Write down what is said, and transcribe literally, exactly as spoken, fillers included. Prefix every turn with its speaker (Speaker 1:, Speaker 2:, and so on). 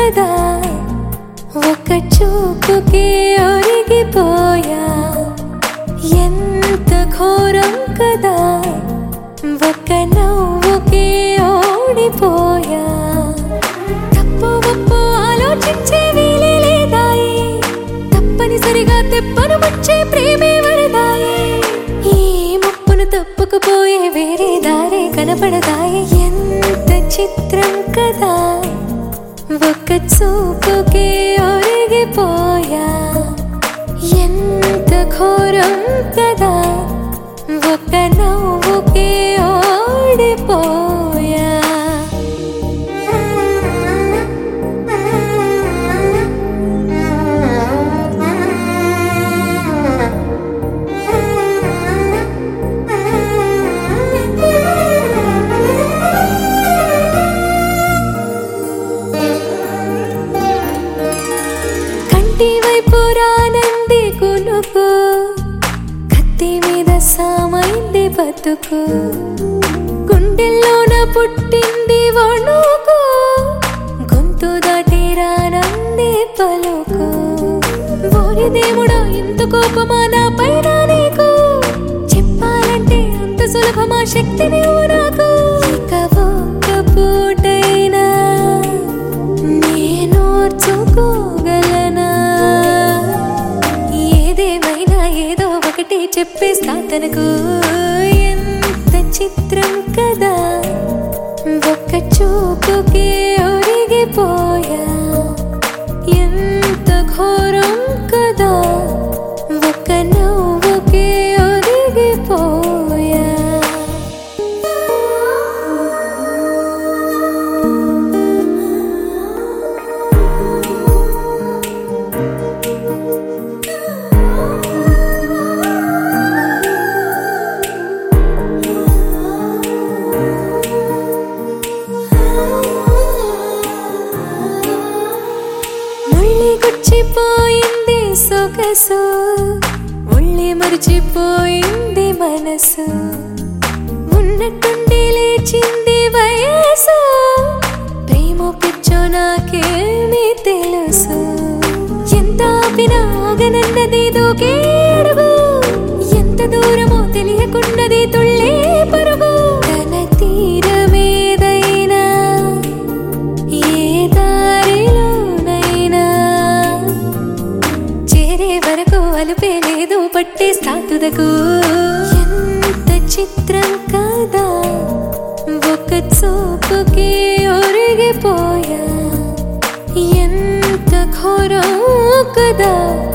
Speaker 1: కదా ఒక చూపుకే ఒరిగిపోయా ఎంత ఘోరం కదా ఒక నవ్వుకే ఓడిపోయా తప్పు ఒప్పు ఆలోచించే వీలే లేదాయి తప్పనిసరిగా తెప్పను వచ్చే ప్రేమే వరదాయి ఈ ముప్పును తప్పుకుపోయే వేరే దారే కనపడదాయి ఎంత చిత్రం కదా ఒక చూపుకే ఒరిగిపోయా ఎంత ఘోరం కదా ఒక నవ్వుకే ఓడిపోయా కంటి వైపు రానంది కునుకు కత్తి మీద సామైంది బతుకు గుండెల్లోన పుట్టింది వణుకు గొంతు దాటి రానంది పలుకు ఓరి దేవుడా ఇంత కోపమా నా పైన నీకు చెప్పాలంటే అంత సులభమా శక్తి నీవు నాకు ఇక ఒక్క పూటైనా నేనోర్చుకోగలనా ఏదేమైనా ఏదో ఒకటి చెప్పేస్తా తనకు ఎంత చిత్రం కదా ఒక చూపుకే ఒరిగిపోయా ఎంత ఘోరం కదా ఒక నవ్వుకే ఒరిగిపోయా గుచ్చిపోయింది సొగసు ఒళ్ళి మరిచిపోయింది మనసు ఉన్నట్టుండి లేచింది వయసు ప్రేమ పిచ్చో నాకేమీ తెలుసు ఎంత ఆపినా ఆగనన్నది దూకే అడుగు ఎంత దూరమో తెలియకున్నది తుళ్ళే పరుగు తన తీరమేదైనా ఏ దారిలోనైనా చేరే వరకు అలుపే లేదు పట్టేస్తా తుదకు ఎంత చిత్రం కదా ఒక చూపుకే ఒరిగిపోయా ఎంత ఘోరం కదా